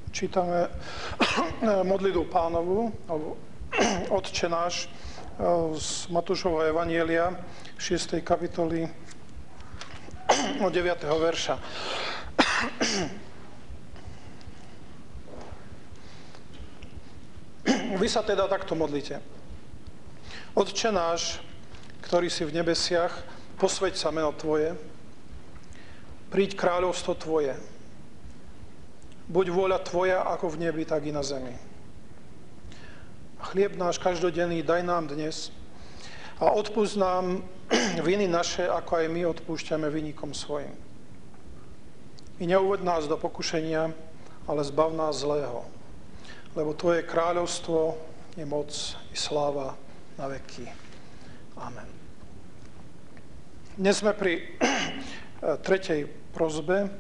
Čítame modlitbu Pánovu, alebo Otče náš z Matúšovho evanjelia, 6. kapitoly, od 9. verša. Vy sa teda takto modlite. Otče náš, ktorý si v nebesiach, posväť sa meno Tvoje, príď kráľovstvo Tvoje. Buď vôľa Tvoja ako v nebi, tak i na zemi. Chlieb náš každodenný daj nám dnes a odpusť nám viny naše, ako aj my odpúšťame vinníkom svojim. I neuveď nás do pokušenia, ale zbav nás zlého. Lebo Tvoje kráľovstvo je moc i sláva na veky. Amen. Dnes sme pri tretej prosbe.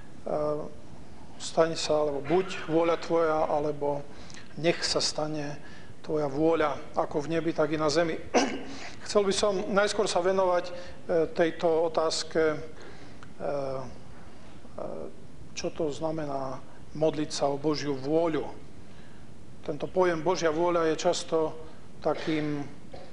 Staň sa, alebo buď vôľa Tvoja, alebo nech sa stane Tvoja vôľa, ako v nebi, tak i na zemi. Chcel by som najskôr sa venovať tejto otázke, čo to znamená modliť sa o Božiu vôľu. Tento pojem Božia vôľa je často takým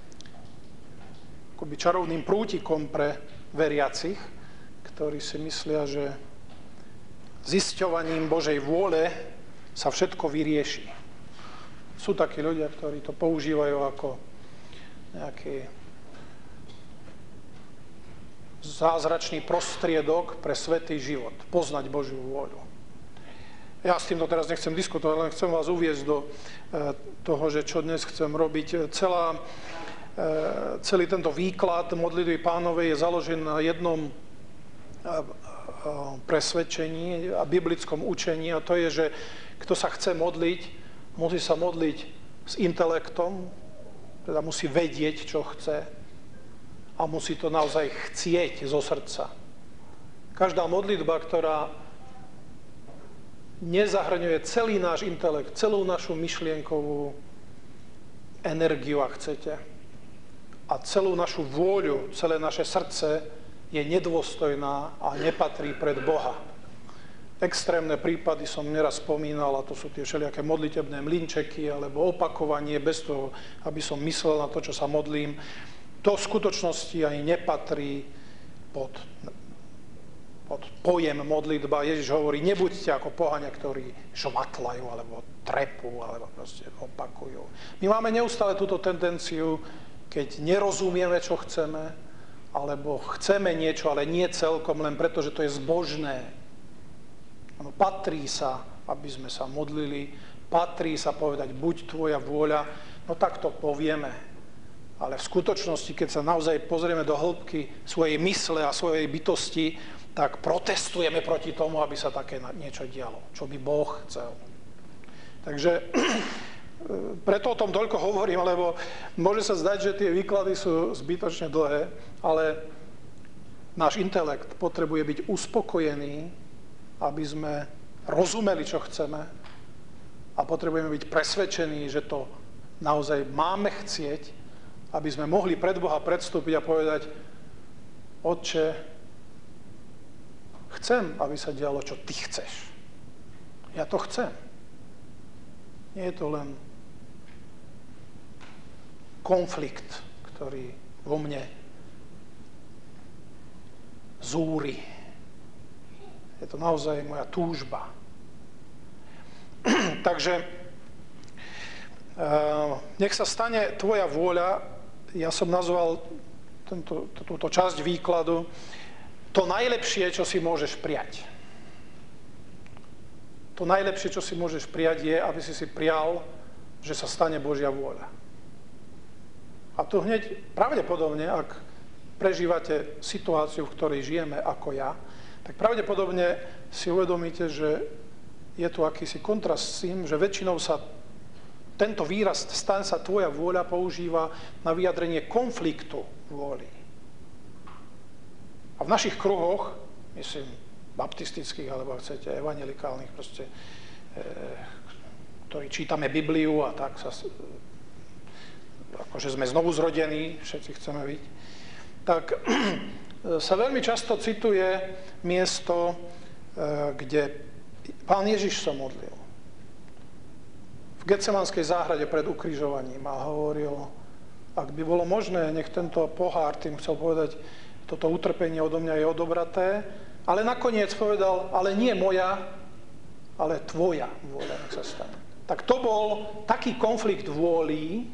akoby čarovným prútikom pre veriacich, ktorí si myslia, že zisťovaním Božej vôle sa všetko vyrieši. Sú takí ľudia, ktorí to používajú ako nejaký zázračný prostriedok pre svätý život. Poznať Božiu vôľu. Ja s týmto teraz nechcem diskutovať, len chcem vás uviesť do toho, že čo dnes chcem robiť. Celý tento výklad modlitby Pánovej je založený na jednom presvedčení a biblickom učení, a to je, že kto sa chce modliť, musí sa modliť s intelektom, teda musí vedieť, čo chce, a musí to naozaj chcieť zo srdca. Každá modlitba, ktorá nezahrňuje celý náš intelekt, celú našu myšlienkovú energiu, ak chcete, a celú našu vôľu, celé naše srdce, je nedôstojná a nepatrí pred Boha. Extrémne prípady som neraz spomínal, a to sú tie všelijaké modlitebné mlynčeky alebo opakovanie bez toho, aby som myslel na to, čo sa modlím. To v skutočnosti ani nepatrí pod pojem modlitba. Ježiš hovorí, nebuďte ako pohania, ktorí šmatlajú alebo trepú alebo proste opakujú. My máme neustále túto tendenciu, keď nerozumieme, čo chceme, alebo chceme niečo, ale nie celkom, len preto, že to je zbožné. Ano, patrí sa, aby sme sa modlili, patrí sa povedať, buď Tvoja vôľa, no tak to povieme. Ale v skutočnosti, keď sa naozaj pozrieme do hĺbky svojej mysle a svojej bytosti, tak protestujeme proti tomu, aby sa také niečo dialo, čo by Boh chcel. Takže preto o tom toľko hovorím, lebo môže sa zdať, že tie výklady sú zbytočne dlhé, ale náš intelekt potrebuje byť uspokojený, aby sme rozumeli, čo chceme, a potrebujeme byť presvedčení, že to naozaj máme chcieť, aby sme mohli pred Boha predstúpiť a povedať, Otče, chcem, aby sa dialo, čo Ty chceš. Ja to chcem. Nie je to len konflikt, ktorý vo mne zúri. Je to naozaj moja túžba. Takže nech sa stane Tvoja vôľa. Ja som nazval túto časť výkladu to najlepšie, čo si môžeš prijať. To najlepšie, čo si môžeš prijať, je, aby si prial, že sa stane Božia vôľa. A to hneď pravdepodobne, ak prežívate situáciu, v ktorej žijeme ako ja, tak pravdepodobne si uvedomíte, že je tu akýsi kontrast s tým, že väčšinou sa tento výraz staň sa Tvoja vôľa používa na vyjadrenie konfliktu vôli. A v našich kruhoch, myslím, baptistických, alebo ak chcete, evangelikálnych, proste, ktorí čítame Bibliu a tak sa, akože sme znovu zrodení, všetci chceme byť, tak sa veľmi často cituje miesto, kde Pán Ježiš sa modlil. Getsemanskej záhrade pred ukrižovaním a hovoril, ak by bolo možné, nech tento pohár, tým chcel povedať, toto utrpenie odo mňa je odobraté, ale nakoniec povedal, ale nie moja, ale tvoja vôľa nech sa stane. Tak to bol taký konflikt vôlí,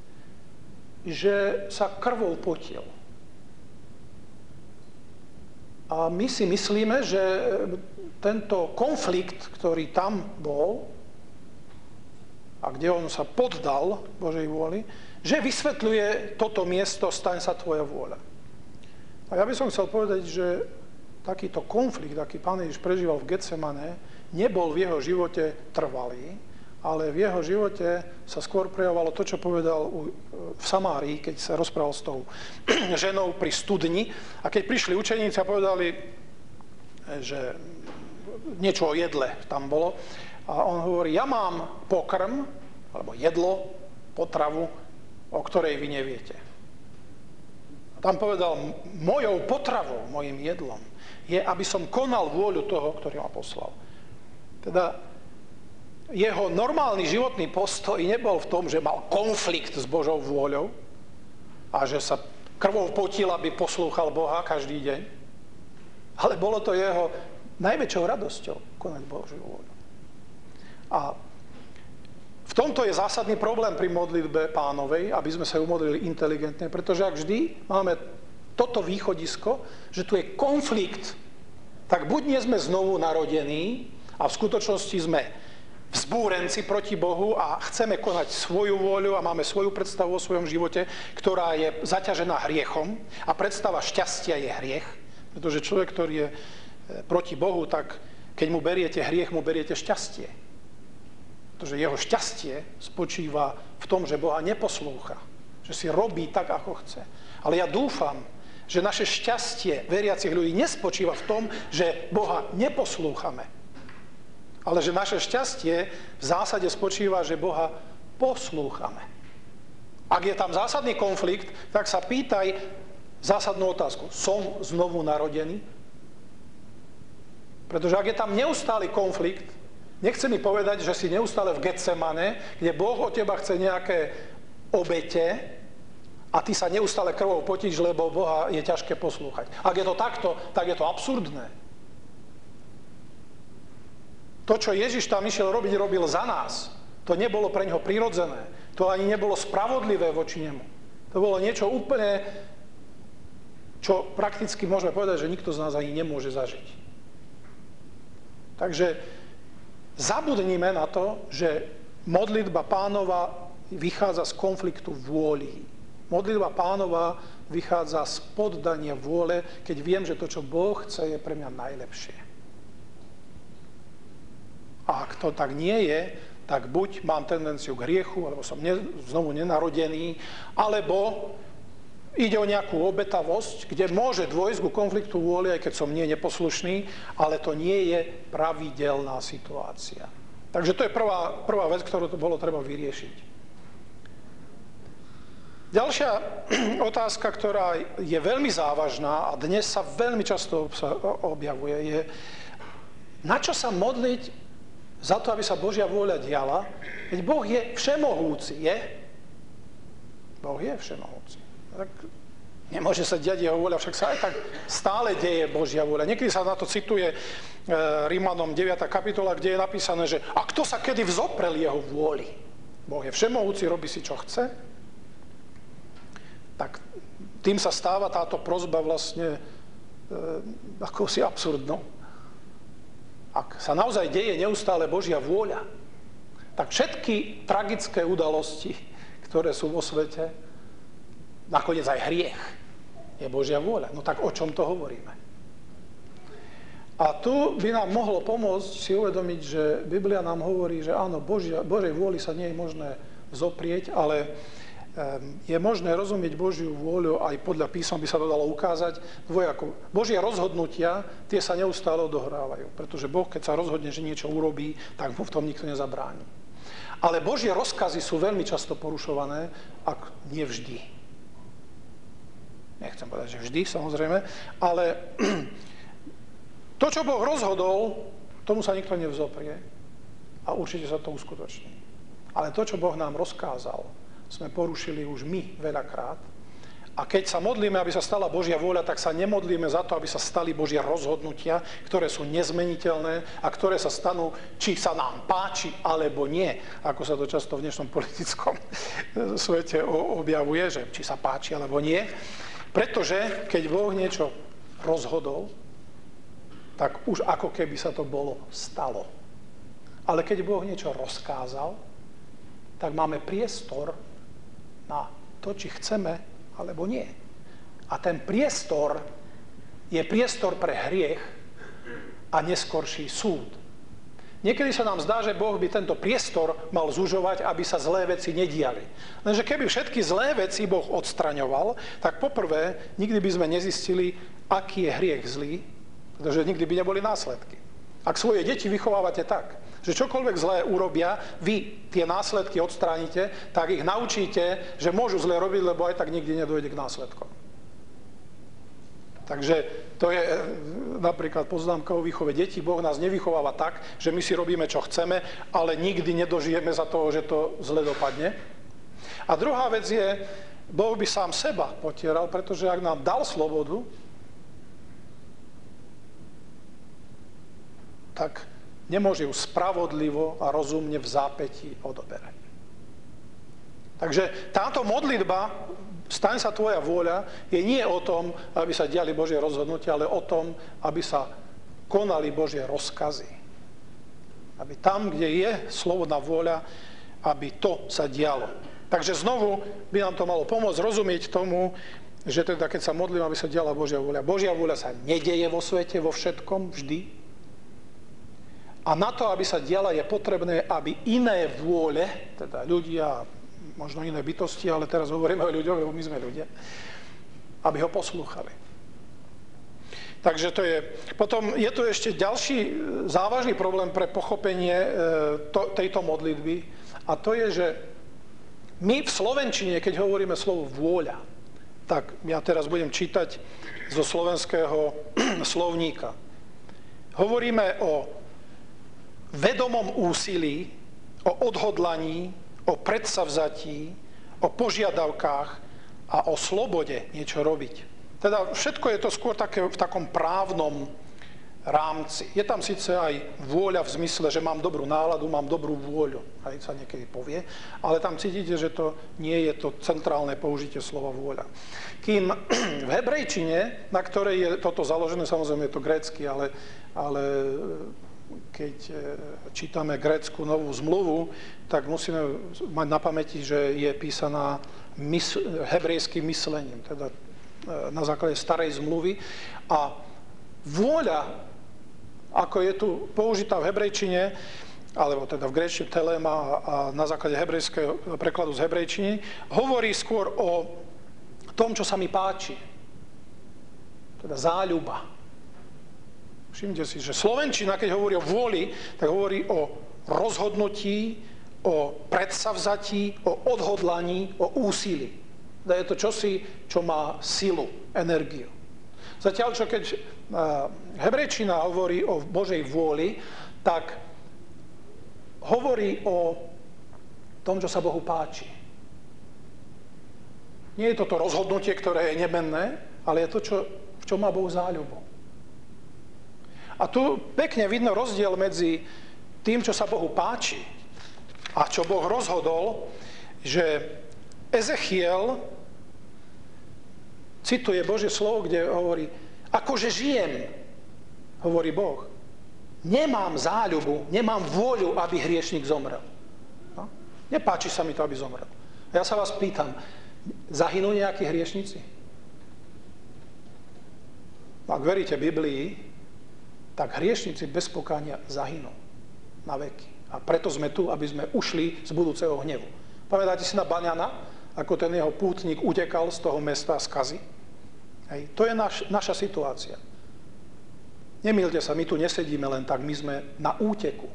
že sa krvou potil. A my si myslíme, že tento konflikt, ktorý tam bol, a kde on sa poddal Božej vôli, že vysvetľuje toto miesto, staň sa tvoja vôľa. A ja by som chcel povedať, že takýto konflikt, aký Pán Ježiš prežíval v Getsemane, nebol v jeho živote trvalý, ale v jeho živote sa skôr prejavovalo to, čo povedal v Samárii, keď sa rozprával s tou ženou pri studni. A keď prišli učeníci a povedali, že niečo o jedle tam bolo, a on hovorí, ja mám pokrm, alebo jedlo, potravu, o ktorej vy neviete. A tam povedal, mojou potravou, mojim jedlom, je, aby som konal vôľu toho, ktorý ma poslal. Teda jeho normálny životný postoj nebol v tom, že mal konflikt s Božou vôľou a že sa krvou potil, aby poslúchal Boha každý deň. Ale bolo to jeho najväčšou radosťou konať Božiu vôľu. A v tomto je zásadný problém pri modlitbe Pánovej, aby sme sa ju modlili inteligentne, pretože ak vždy máme toto východisko, že tu je konflikt, tak buď nie sme znovu narodení a v skutočnosti sme vzbúrenci proti Bohu a chceme konať svoju vôľu a máme svoju predstavu o svojom živote, ktorá je zaťažená hriechom a predstava šťastia je hriech, pretože človek, ktorý je proti Bohu, tak keď mu beriete hriech, mu beriete šťastie. Pretože jeho šťastie spočíva v tom, že Boha neposlúcha, že si robí tak, ako chce. Ale ja dúfam, že naše šťastie veriacich ľudí nespočíva v tom, že Boha neposlúchame, ale že naše šťastie v zásade spočíva, že Boha poslúchame. Ak je tam zásadný konflikt, tak sa pýtaj zásadnú otázku. Som znovu narodený? Pretože ak je tam neustály konflikt, nechce mi povedať, že si neustále v Getsemane, kde Boh od teba chce nejaké obete a ty sa neustále krvou potíš, lebo Boha je ťažké poslúchať. Ak je to takto, tak je to absurdné. To, čo Ježiš tam išiel robiť, robil za nás. To nebolo pre neho prirodzené. To ani nebolo spravodlivé voči nemu. To bolo niečo úplne, čo prakticky môžeme povedať, že nikto z nás ani nemôže zažiť. Takže zabudnime na to, že modlitba Pánova vychádza z konfliktu vôli. Modlitba Pánova vychádza z poddania vôle, keď viem, že to, čo Boh chce, je pre mňa najlepšie. A ak to tak nie je, tak buď mám tendenciu k hriechu, alebo som znovu nenarodený, alebo ide o nejakú obetavosť, kde môže dôjsť ku konfliktu vôle, aj keď som nie neposlušný, ale to nie je pravidelná situácia. Takže to je prvá vec, ktorú to bolo treba vyriešiť. Ďalšia otázka, ktorá je veľmi závažná a dnes sa veľmi často objavuje, je, na čo sa modliť za to, aby sa Božia vôľa diala, veď Boh je všemohúci, je? Boh je všemohúci. Tak nemôže sa diať jeho vôľa, však sa aj tak stále deje Božia vôľa. Niekedy sa na to cituje Rímanom 9. kapitola, kde je napísané, že a kto sa kedy vzoprel jeho vôli? Boh je všemohúci, robí si, čo chce. Tak tým sa stáva táto prosba vlastne akousi absurdnou. Ak sa naozaj deje neustále Božia vôľa, tak všetky tragické udalosti, ktoré sú vo svete, nakoniec aj hriech, je Božia vôľa. No tak o čom to hovoríme? A tu by nám mohlo pomôcť si uvedomiť, že Biblia nám hovorí, že áno, Božej vôli sa nie je možné zoprieť, ale je možné rozumieť Božiu vôľu, aj podľa písma by sa to dalo ukázať dvojako. Božie rozhodnutia, tie sa neustále odohrávajú, pretože Boh, keď sa rozhodne, že niečo urobí, tak mu v tom nikto nezabráni. Ale Božie rozkazy sú veľmi často porušované, ak nie vždy. Nechcem povedať, že vždy, samozrejme, ale to, čo Boh rozhodol, tomu sa nikto nevzoprie a určite sa to uskutoční. Ale to, čo Boh nám rozkázal, sme porušili už my veľakrát. A keď sa modlíme, aby sa stala Božia vôľa, tak sa nemodlíme za to, aby sa stali Božie rozhodnutia, ktoré sú nezmeniteľné a ktoré sa stanú, či sa nám páči, alebo nie. Ako sa to často v dnešnom politickom svete objavuje, že či sa páči, alebo nie. Pretože keď Boh niečo rozhodol, tak už ako keby sa to bolo stalo. Ale keď Boh niečo rozkázal, tak máme priestor na to, či chceme, alebo nie. A ten priestor je priestor pre hriech a neskorší súd. Niekedy sa nám zdá, že Boh by tento priestor mal zužovať, aby sa zlé veci nediali. Lenže keby všetky zlé veci Boh odstraňoval, tak poprvé nikdy by sme nezistili, aký je hriech zlý, pretože nikdy by neboli následky. Ak svoje deti vychovávate tak, že čokoľvek zlé urobia, vy tie následky odstránite, tak ich naučíte, že môžu zlé robiť, lebo aj tak nikdy nedojde k následkom. Takže to je napríklad poznámka o výchove detí. Boh nás nevychováva tak, že my si robíme, čo chceme, ale nikdy nedožijeme za toho, že to zle dopadne. A druhá vec je, Boh by sám seba potieral, pretože ak nám dal slobodu, tak nemôže ju spravodlivo a rozumne v zápätí odoberať. Takže táto modlitba, staň sa tvoja vôľa, je nie o tom, aby sa diali Božie rozhodnutia, ale o tom, aby sa konali Božie rozkazy. Aby tam, kde je slobodná vôľa, aby to sa dialo. Takže znovu by nám to malo pomôcť rozumieť tomu, že teda keď sa modlím, aby sa diala Božia vôľa. Božia vôľa sa nedeje vo svete, vo všetkom, vždy. A na to, aby sa diala, je potrebné, aby iné vôle, teda ľudia, možno iné bytosti, ale teraz hovoríme o ľuďoch, lebo my sme ľudia, aby ho poslúchali. Takže to je. Potom je tu ešte ďalší závažný problém pre pochopenie tejto modlitby, a to je, že my v slovenčine, keď hovoríme slovo vôľa, tak ja teraz budem čítať zo slovenského slovníka. Hovoríme o vedomom úsilí, o odhodlaní, o predsavzatí, o požiadavkách a o slobode niečo robiť. Teda všetko je to skôr také v takom právnom rámci. Je tam síce aj vôľa v zmysle, že mám dobrú náladu, mám dobrú vôľu, aj sa niekedy povie, ale tam cítite, že to nie je to centrálne použitie slova vôľa. Kým v hebrejčine, na ktorej je toto založené, samozrejme je to grécky, ale keď čítame grécku novú zmluvu, tak musíme mať na pamäti, že je písaná hebrejským myslením, teda na základe starej zmluvy. A vôľa, ako je tu použitá v hebrejčine, alebo teda v gréčtine telema a na základe hebrejského prekladu z hebrejčiny, hovorí skôr o tom, čo sa mi páči. Teda záľuba. Všimte si, že slovenčina, keď hovorí o vôli, tak hovorí o rozhodnutí, o predsavzatí, o odhodlaní, o úsilí. Je to čosi, čo má silu, energiu. Zatiaľ, čo keď hebrejčina hovorí o Božej vôli, tak hovorí o tom, čo sa Bohu páči. Nie je to rozhodnutie, ktoré je nemenné, ale je to, v čom má Boh záľubu. A tu pekne vidno rozdiel medzi tým, čo sa Bohu páči a čo Boh rozhodol, že Ezechiel cituje Božie slovo, kde hovorí, akože žijem, hovorí Boh, nemám záľubu, nemám vôľu, aby hriešnik zomrel. No? Nepáči sa mi to, aby zomrel. A ja sa vás pýtam, zahynú nejakí hriešnici? Ak veríte Biblii, tak hriešnici bez pokánia zahynú na veky. A preto sme tu, aby sme ušli z budúceho hnevu. Pamätáte si na Baňana, ako ten jeho pútnik utekal z toho mesta skazy? Hej. To je naša situácia. Nemýlte sa, my tu nesedíme len tak, my sme na úteku.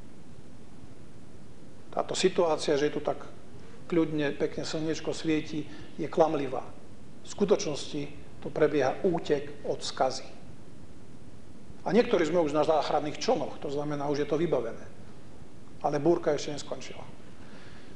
Táto situácia, že tu tak kľudne, pekne slniečko svieti, je klamlivá. V skutočnosti tu prebieha útek od skazy. A niektorí sme už na záchranných člnoch, to znamená, už je to vybavené. Ale búrka ešte neskončila.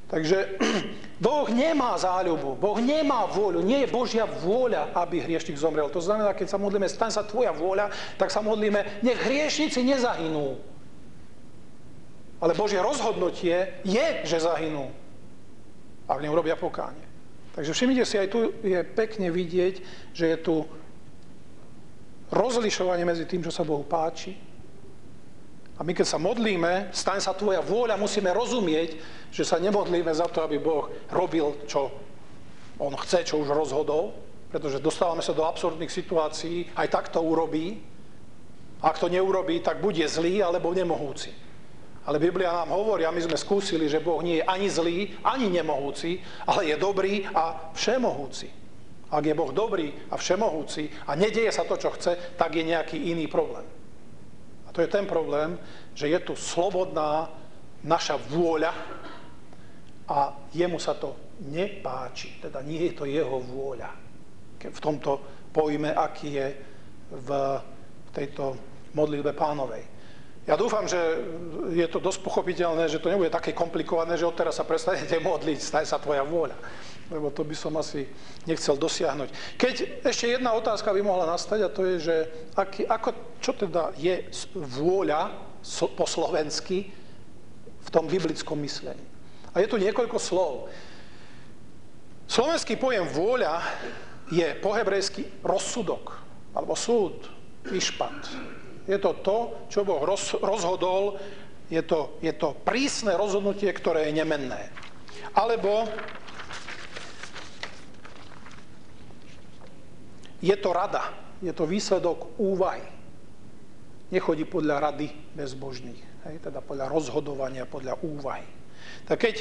Takže Boh nemá záľubu, Boh nemá vôľu, nie je Božia vôľa, aby hriešnik zomrel. To znamená, keď sa modlíme, staň sa tvoja vôľa, tak sa modlíme, nech hriešnici nezahynú. Ale Božie rozhodnutie je, že zahynú, ak neurobia pokánie. Takže všimnite si, aj tu je pekne vidieť, že je tu rozlišovanie medzi tým, čo sa Bohu páči. A my, keď sa modlíme, staň sa tvoja vôľa, musíme rozumieť, že sa nemodlíme za to, aby Boh robil, čo on chce, čo už rozhodol, pretože dostávame sa do absurdných situácií, aj tak to urobí. Ak to neurobí, tak buď je zlý, alebo nemohúci. Ale Biblia nám hovorí, a my sme skúsili, že Boh nie je ani zlý, ani nemohúci, ale je dobrý a všemohúci. Ak je Boh dobrý a všemohúci a nedieje sa to, čo chce, tak je nejaký iný problém. A to je ten problém, že je tu slobodná naša vôľa a jemu sa to nepáči. Teda nie je to jeho vôľa. V tomto pojme, aký je v tejto modlitbe Pánovej. Ja dúfam, že je to dosť pochopiteľné, že to nebude také komplikované, že odteraz sa prestanete modliť, staj sa tvoja vôľa. Lebo to by som asi nechcel dosiahnuť. Keď ešte jedna otázka by mohla nastať, a to je, že čo teda je vôľa po slovensky v tom biblickom myslení. A je tu niekoľko slov. Slovenský pojem vôľa je po hebrejsky rozsudok, alebo súd, mišpat. Je to to, čo Boh rozhodol, je to prísne rozhodnutie, ktoré je nemenné. Alebo je to rada, je to výsledok úvahy. Nechodí podľa rady bezbožných, teda podľa rozhodovania, podľa úvahy. Tak keď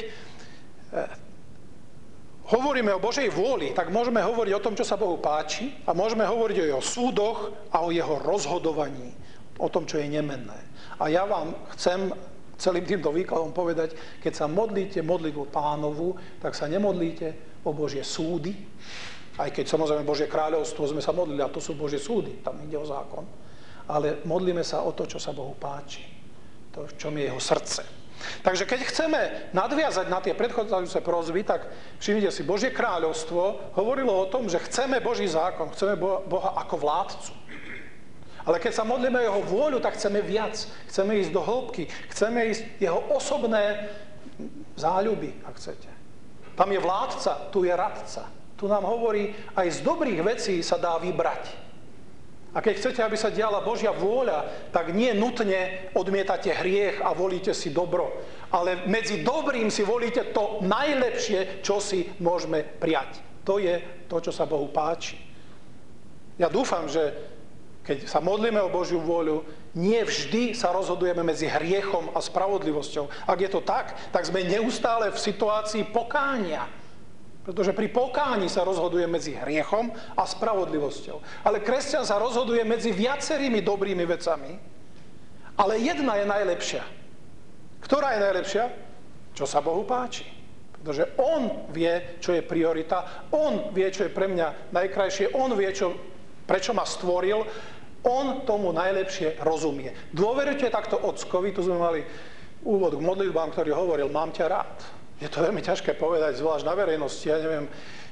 hovoríme o Božej vôli, tak môžeme hovoriť o tom, čo sa Bohu páči a môžeme hovoriť o jeho súdoch a o jeho rozhodovaní, o tom, čo je nemenné. A ja vám chcem celým týmto výkladom povedať, keď sa modlíte modlitbu Pánovu, tak sa nemodlíte o Božie súdy, aj keď samozrejme Božie kráľovstvo sme sa modlili, a to sú Božie súdy, tam ide o zákon, ale modlíme sa o to, čo sa Bohu páči, to, v čom je jeho srdce. Takže keď chceme nadviazať na tie predchádzajúce prosby, tak všimnite si, Božie kráľovstvo hovorilo o tom, že chceme Boží zákon, chceme Boha ako vládcu. Ale keď sa modlíme o jeho vôľu, tak chceme viac. Chceme ísť do hĺbky, chceme ísť jeho osobné záľuby, ak chcete. Tam je vládca, tu je radca. Tu nám hovorí, aj z dobrých vecí sa dá vybrať. A keď chcete, aby sa diala Božia vôľa, tak nie nutne odmietate hriech a volíte si dobro. Ale medzi dobrým si volíte to najlepšie, čo si môžeme prijať. To je to, čo sa Bohu páči. Ja dúfam, že keď sa modlíme o Božiu vôľu, nie vždy sa rozhodujeme medzi hriechom a spravodlivosťou. Ak je to tak, tak sme neustále v situácii pokánia. Pretože pri pokáni sa rozhoduje medzi hriechom a spravodlivosťou. Ale kresťan sa rozhoduje medzi viacerými dobrými vecami, ale jedna je najlepšia. Ktorá je najlepšia? Čo sa Bohu páči. Pretože on vie, čo je priorita, on vie, čo je pre mňa najkrajšie, on vie, prečo ma stvoril, on tomu najlepšie rozumie. Dôverujte takto Ockovi, tu sme mali úvod k modlitbám, ktorý hovoril, mám ťa rád. Je to veľmi ťažké povedať, zvlášť na verejnosti, ja neviem,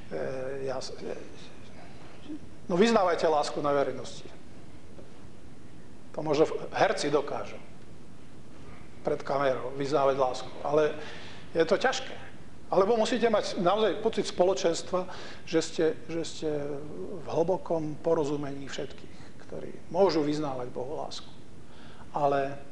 no vyznávajte lásku na verejnosti. To možno herci dokážu pred kamerou vyznávať lásku, ale je to ťažké. Alebo musíte mať naozaj pocit spoločenstva, že ste v hlbokom porozumení všetkých, ktorí môžu vyznávať Bohu lásku. Ale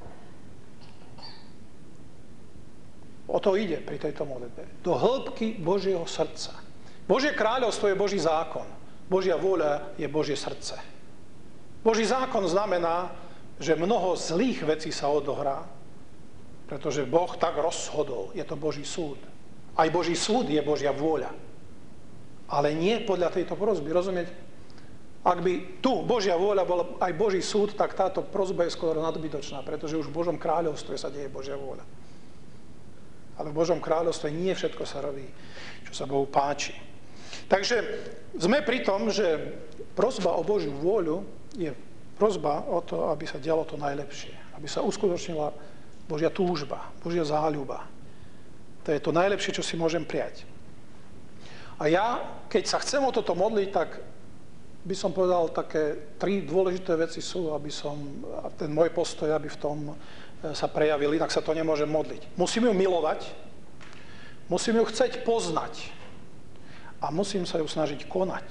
o to ide pri tejto modlitbe. Do hĺbky Božieho srdca. Božie kráľovstvo je Boží zákon. Božia vôľa je Božie srdce. Boží zákon znamená, že mnoho zlých vecí sa odohrá, pretože Boh tak rozhodol. Je to Boží súd. Aj Boží súd je Božia vôľa. Ale nie podľa tejto prosby. Rozumiete? Ak by tu Božia vôľa bola aj Boží súd, tak táto prosba je skoro nadbytočná, pretože už v Božom kráľovstve sa deje Božia vôľa. Ale v Božom kráľovstve nie všetko sa robí, čo sa Bohu páči. Takže sme pri tom, že prosba o Božiu vôľu je prosba o to, aby sa dialo to najlepšie. Aby sa uskutočnila Božia túžba, Božia záľuba. To je to najlepšie, čo si môžem prijať. A ja, keď sa chcem o toto modliť, tak by som povedal, také 3 dôležité veci sú, aby ten môj postoj, aby v tom sa prejavil, inak sa to nemôžem modliť. Musím ju milovať, musím ju chcieť poznať a musím sa ju snažiť konať.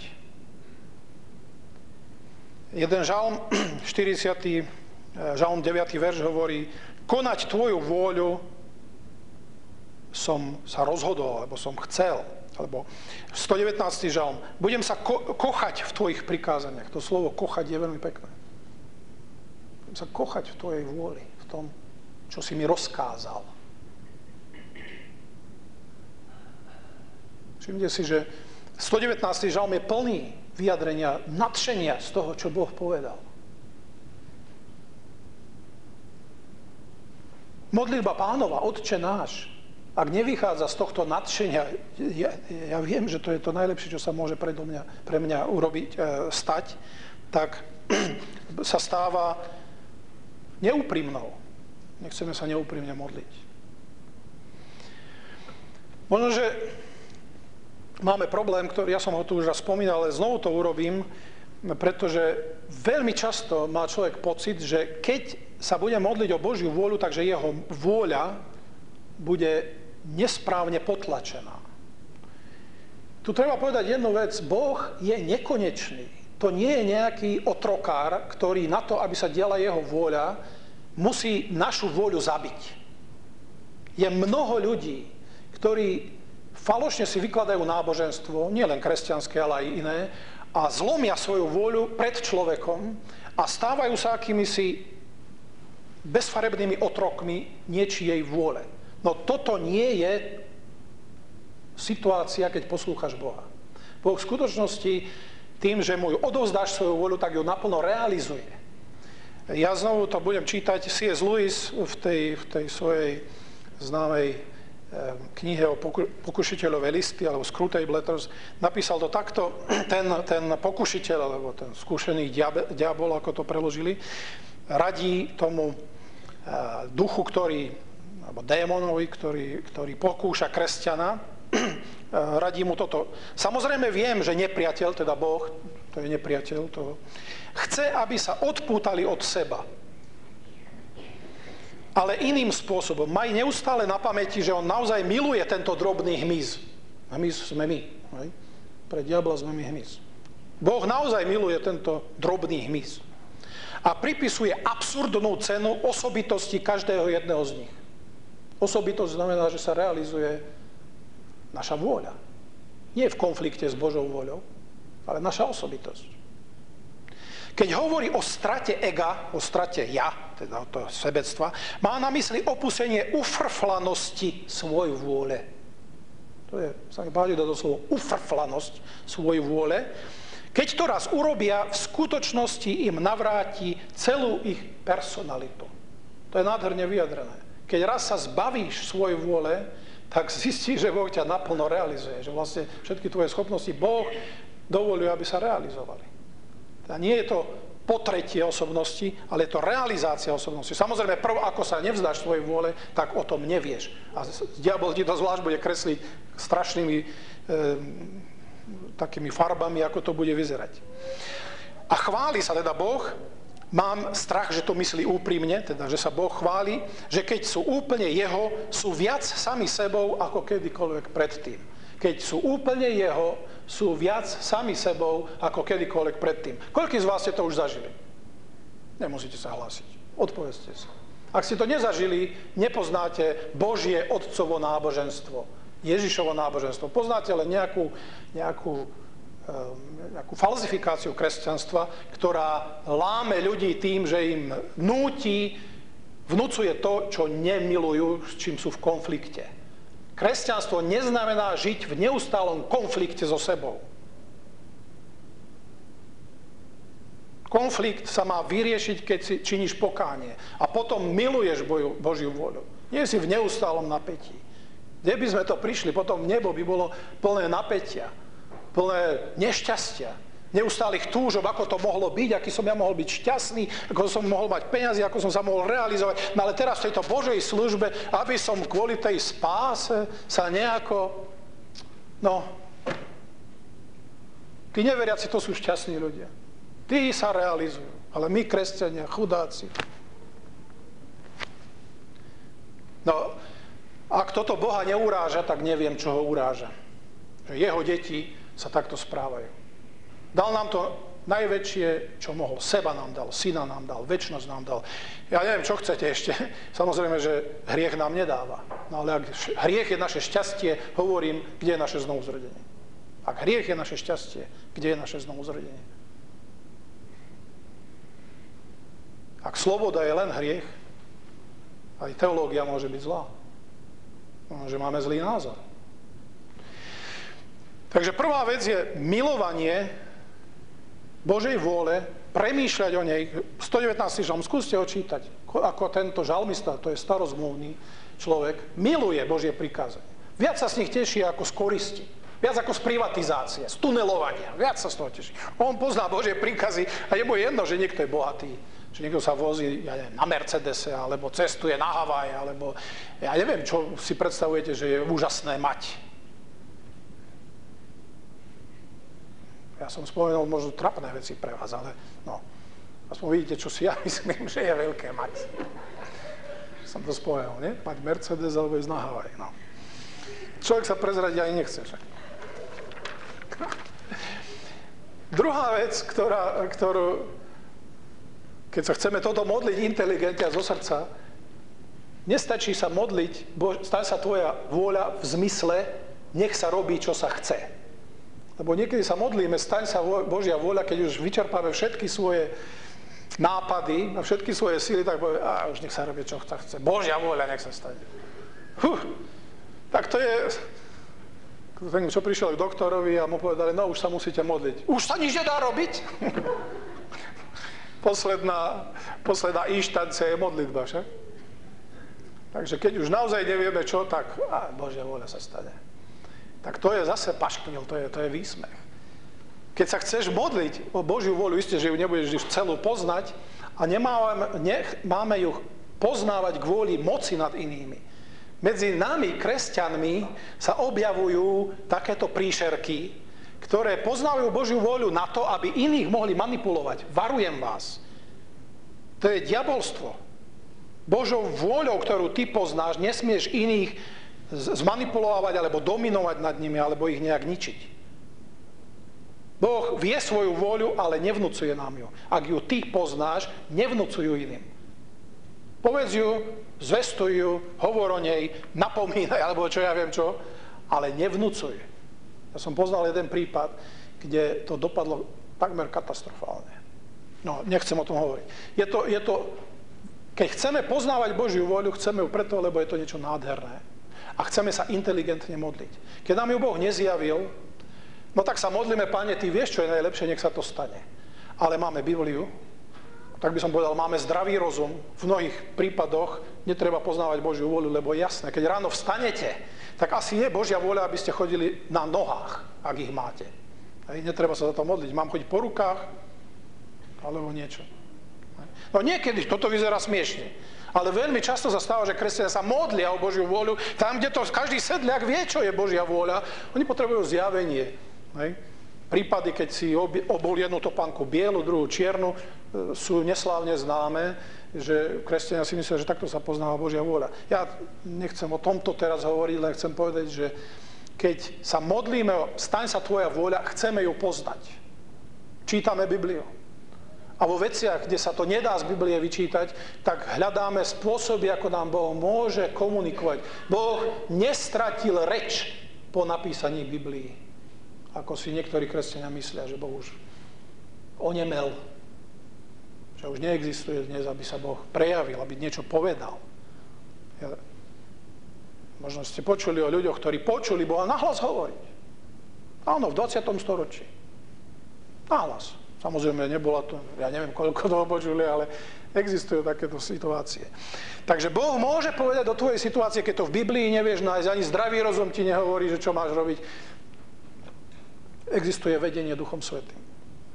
Jeden žalm, 40. žalm 9. verš hovorí: konať tvoju vôľu som sa rozhodol, alebo som chcel. Alebo 119. žalm: budem sa kochať v tvojich prikázaniach. To slovo kochať je veľmi pekné. Budem sa kochať v tvojej vôli, v tom, čo si mi rozkázal. Všimnite si, že 119. žalm je plný vyjadrenia, nadšenia z toho, čo Boh povedal. Modlitba Pánova, Otče náš, ak nevychádza z tohto nadšenia, ja viem, že to je to najlepšie, čo sa môže pre mňa urobiť, stať, tak sa stáva neúprimnou. Nechceme sa neúprimne modliť. Možno, že máme problém, ja som ho tu už raz spomínal, ale znovu to urobím, pretože veľmi často má človek pocit, že keď sa bude modliť o Božiu vôľu, takže jeho vôľa bude nesprávne potlačená. Tu treba povedať jednu vec. Boh je nekonečný. To nie je nejaký otrokár, ktorý na to, aby sa diala jeho vôľa, musí našu vôľu zabiť. Je mnoho ľudí, ktorí falošne si vykladajú náboženstvo, nie len kresťanské, ale aj iné, a zlomia svoju vôľu pred človekom a stávajú sa akýmisi bezfarebnými otrokmi niečijej vôle. No toto nie je situácia, keď poslúchaš Boha. Boh v skutočnosti tým, že mu odovzdáš svoju vôľu, tak ju naplno realizuje. Ja znovu to budem čítať. C.S. Lewis v tej svojej známej knihe o pokušiteľovej listy, alebo Screwtape Letters, napísal to takto. Ten pokušiteľ, alebo ten skúšený diabol, ako to preložili, radí tomu duchu, alebo démonovi, ktorý pokúša kresťana, radí mu toto. Samozrejme viem, že nepriateľ, teda Boh, to je nepriateľ, to chce, aby sa odpútali od seba. Ale iným spôsobom. Maj neustále na pamäti, že on naozaj miluje tento drobný hmyz. Hmyz sme my. Hej? Pre diabla sme my hmyz. Boh naozaj miluje tento drobný hmyz. A pripisuje absurdnú cenu osobitosti každého jedného z nich. Osobitosť znamená, že sa realizuje naša vôľa. Nie v konflikte s Božou vôľou, ale naša osobitosť. Keď hovorí o strate ega, o strate ja, teda o toho sebectva, má na mysli opustenie ufrflanosti svojej vôle. To je, sa mi páči to slovo, ufrflanosť svojej vôle. Keď to raz urobia, v skutočnosti im navráti celú ich personalitu. To je nádherne vyjadrené. Keď raz sa zbavíš svojej vôle, tak zistíš, že Boh ťa naplno realizuje. Že vlastne všetky tvoje schopnosti Boh dovoľuje, aby sa realizovali. Teda nie je to potretie osobnosti, ale je to realizácia osobnosti. Samozrejme, prv, ako sa nevzdáš svojej vôle, tak o tom nevieš. A diabol ti to zvlášť bude kresliť strašnými takými farbami, ako to bude vyzerať. A chváli sa teda Boh. Mám strach, že to myslí úprimne, teda, že sa Boh chváli, že keď sú úplne jeho, sú viac sami sebou, ako kedykoľvek predtým. Keď sú úplne jeho, sú viac sami sebou, ako kedykoľvek predtým. Koľký z vás ste to už zažili? Nemusíte sa hlásiť. Odpovedzte sa. Ak ste to nezažili, nepoznáte Božie otcovo náboženstvo, Ježišovo náboženstvo. Poznáte len nejakú falzifikáciu kresťanstva, ktorá láme ľudí tým, že im vnúcuje to, čo nemilujú, s čím sú v konflikte. Kresťanstvo neznamená žiť v neustálom konflikte so sebou. Konflikt sa má vyriešiť, keď si činíš pokánie a potom miluješ Božiu vôľu. Nie si v neustálom napätí. Kde by sme to prišli? Potom nebo by bolo plné napätia, plné nešťastia. neustálých túžob, ako to mohlo byť, aký som ja mohol byť šťastný, ako som mohol mať peniaze, ako som sa mohol realizovať. No ale teraz v tejto Božej službe, aby som kvôli tej spáse sa nejako... No, tí neveriaci, to sú šťastní ľudia. Tí sa realizujú. Ale my, kresťania, chudáci. No, ak toto Boha neuráža, tak neviem, čo ho uráža. Že jeho deti sa takto správajú. Dal nám to najväčšie, čo mohol. Seba nám dal, syna nám dal, večnosť nám dal. Ja neviem, čo chcete ešte. Samozrejme, že hriech nám nedáva. No ale ak hriech je naše šťastie, hovorím, kde je naše znovuzrodenie. Ak hriech je naše šťastie, kde je naše znovuzrodenie? Ak sloboda je len hriech, aj teológia môže byť zlá. Že máme zlý názor. Takže prvá vec je milovanie Božej vôle, premýšľať o nej. 119. žalm, skúste ho čítať. Ako tento žalmista, to je starozmluvný človek, miluje Božie prikázanie. Viac sa z nich teší ako z koristi. Viac ako z privatizácie, z tunelovania. Viac sa z toho teší. On pozná Božie príkazy a je mu jedno, že niekto je bohatý. Že niekto sa vozí, ja neviem, na Mercedese, alebo cestuje na Havaje, alebo ja neviem, čo si predstavujete, že je úžasné mať. Ja som spomenul možno trapné veci pre vás, ale no, aspoň vidíte, čo si ja myslím, že je veľké mať. Som to spomenul, nie? Mať Mercedes alebo ísť na Havaj, no. Človek sa prezradiť ani nechce, že? Druhá vec, ktorú, keď sa chceme toto modliť inteligentne a zo srdca, nestačí sa modliť, stane sa tvoja vôľa v zmysle, nech sa robí, čo sa chce. Lebo niekedy sa modlíme, staň sa Božia vôľa, keď už vyčerpáme všetky svoje nápady a všetky svoje síly, tak povie, už nech sa robí, čo sa chce. Božia vôľa, nech sa stane. Tak to je... Ten, čo prišiel k doktorovi a mu povedali, no už sa musíte modliť. Už sa nič nedá robiť? Posledná inštancia je modlitba, však? Takže keď už naozaj nevieme čo, tak Božia vôľa sa stane. Tak to je zase pašknil, to je výsmech. Keď sa chceš modliť o Božiu vôľu, isté, že ju nebudeš vždy celú poznať a máme ju poznávať kvôli moci nad inými. Medzi nami, kresťanmi, sa objavujú takéto príšerky, ktoré poznávajú Božiu vôľu na to, aby iných mohli manipulovať. Varujem vás. To je diabolstvo. Božou vôľou, ktorú ty poznáš, nesmieš iných zmanipulovať, alebo dominovať nad nimi, alebo ich nejak ničiť. Boh vie svoju vôľu, ale nevnúcuje nám ju. Ak ju ty poznáš, nevnúcujú iným. Povedz ju, zvestuj ju, hovor o nej, napomínaj, alebo čo ja viem čo, ale nevnúcuje. Ja som poznal jeden prípad, kde to dopadlo takmer katastrofálne. No, nechcem o tom hovoriť. Keď chceme poznávať Božiu vôľu, chceme ju preto, lebo je to niečo nádherné. A chceme sa inteligentne modliť. Keď nám ju Boh nezjavil, no tak sa modlíme, Pane, ty vieš, čo je najlepšie, nech sa to stane. Ale máme Bibliu, tak by som povedal, máme zdravý rozum. V mnohých prípadoch netreba poznávať Božiu vôľu, lebo je jasné, keď ráno vstanete, tak asi je Božia vôľa, aby ste chodili na nohách, ak ich máte. Netreba sa za to modliť. Mám chodiť po rukách, alebo niečo. No niekedy, toto vyzerá smiešne. Ale veľmi často sa stáva, že kresťania sa modlia o Božiu vôľu. Tam, kde to každý sedliak vie, čo je Božia vôľa, oni potrebujú zjavenie. Prípady, keď si obul jednu topánku bielu, druhú čiernu, sú neslávne známe, že kresťania si myslia, že takto sa poznáva Božia vôľa. Ja nechcem o tomto teraz hovoriť, len chcem povedať, že keď sa modlíme, staň sa tvoja vôľa, chceme ju poznať. Čítame Bibliu. A vo veciach, kde sa to nedá z Biblie vyčítať, tak hľadáme spôsoby, ako nám Boh môže komunikovať. Boh nestratil reč po napísaní Biblii. Ako si niektorí kresťania myslia, že Boh už onemel. Že už neexistuje dnes, aby sa Boh prejavil, aby niečo povedal. Možno ste počuli o ľuďoch, ktorí počuli Boha nahlas hovoriť. Áno, v 20. storočí. Nahlas. Samozrejme, nebola to, ja neviem, koľko toho počuli, ale existujú takéto situácie. Takže Boh môže povedať do tvojej situácie, keď to v Biblii nevieš nájsť, ani zdravý rozum ti nehovorí, že čo máš robiť. Existuje vedenie Duchom Svätým.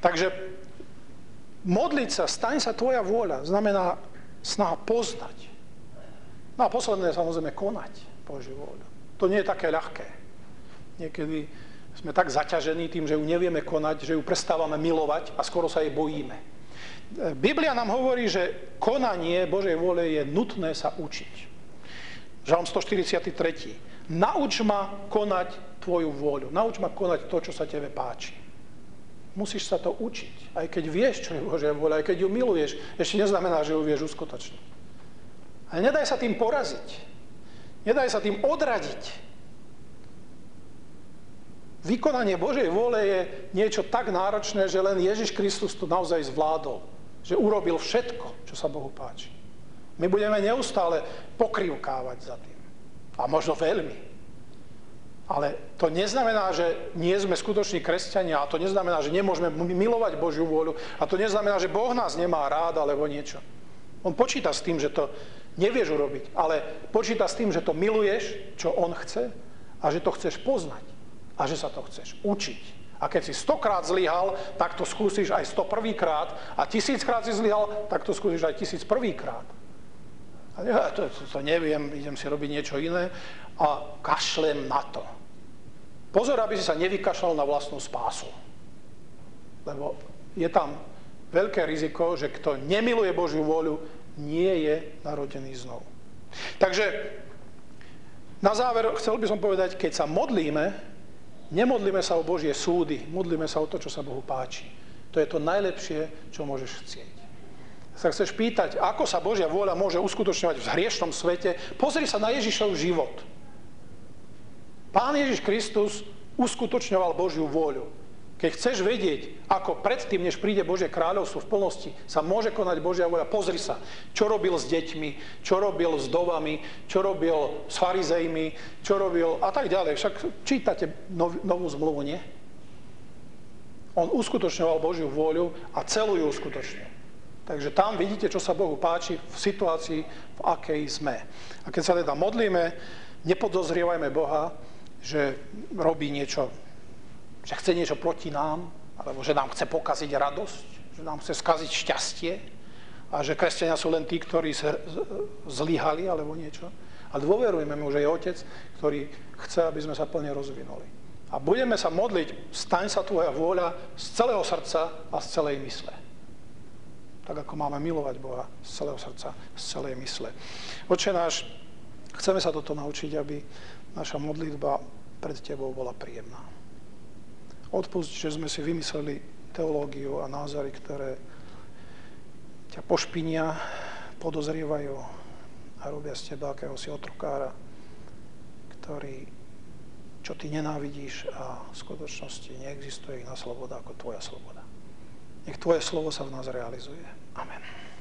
Takže modliť sa, staň sa tvoja vôľa, znamená snaha poznať. No a posledné samozrejme konať Božiu vôľu. To nie je také ľahké. Niekedy sme tak zaťažení tým, že ju nevieme konať, že ju prestávame milovať a skoro sa jej bojíme. Biblia nám hovorí, že konanie Božej vôle je nutné sa učiť. Žalm 143. Nauč ma konať tvoju vôľu. Nauč ma konať to, čo sa tebe páči. Musíš sa to učiť. Aj keď vieš, čo je Božia vôľa, aj keď ju miluješ, ešte neznamená, že ju vieš uskutočniť. Ale nedaj sa tým poraziť. Nedaj sa tým odradiť. Vykonanie Božej vôle je niečo tak náročné, že len Ježiš Kristus to naozaj zvládol. Že urobil všetko, čo sa Bohu páči. My budeme neustále pokrivkávať za tým. A možno veľmi. Ale to neznamená, že nie sme skutoční kresťania, a to neznamená, že nemôžeme milovať Božiu vôľu, a to neznamená, že Boh nás nemá rád, alebo niečo. On počíta s tým, že to nevieš urobiť, ale počíta s tým, že to miluješ, čo on chce, a že to chceš poznať, a že sa to chceš učiť. A keď si 100-krát zlyhal, tak to skúsiš aj 101 krát, a 1000-krát si zlyhal, tak to skúsiš aj 1001 krát. A ja to neviem, idem si robiť niečo iné a kašlem na to. Pozor, aby si sa nevykašľal na vlastnú spásu. Lebo je tam veľké riziko, že kto nemiluje Božiu vôľu, nie je narodený znovu. Takže na záver chcel by som povedať, keď sa modlíme, nemodlíme sa o Božie súdy, modlíme sa o to, čo sa Bohu páči. To je to najlepšie, čo môžeš chcieť. Sa chceš pýtať, ako sa Božia vôľa môže uskutočňovať v hriešnom svete, pozri sa na Ježišov život. Pán Ježiš Kristus uskutočňoval Božiu vôľu. Keď chceš vedieť, ako predtým, než príde Božie kráľovstvo v plnosti, sa môže konať Božia vôľa, pozri sa, čo robil s deťmi, čo robil s dovami, čo robil s farizejmi, čo robil a tak ďalej. Však čítate novú zmluvu, nie? On uskutočňoval Božiu vôľu a celú ju uskutočnil. Takže tam vidíte, čo sa Bohu páči v situácii, v akej sme. A keď sa teda modlíme, nepodozrievajme Boha, že robí niečo, že chce niečo proti nám, alebo že nám chce pokaziť radosť, že nám chce skaziť šťastie a že kresťania sú len tí, ktorí sa zlyhali, alebo niečo. A dôverujeme mu, že je Otec, ktorý chce, aby sme sa plne rozvinuli. A budeme sa modliť, staň sa tvoja vôľa z celého srdca a z celej mysle. Tak ako máme milovať Boha z celého srdca, z celej mysle. Otče náš, chceme sa toto naučiť, aby naša modlitba pred Tebou bola príjemná. Odpusť, že sme si vymysleli teológiu a názory, ktoré ťa pošpinia, podozrievajú a robia z Teba akéhosi otrokára, ktorý, čo Ty nenávidíš a v skutočnosti neexistuje iná sloboda ako Tvoja sloboda. Nech Tvoje slovo sa v nás realizuje. Amen.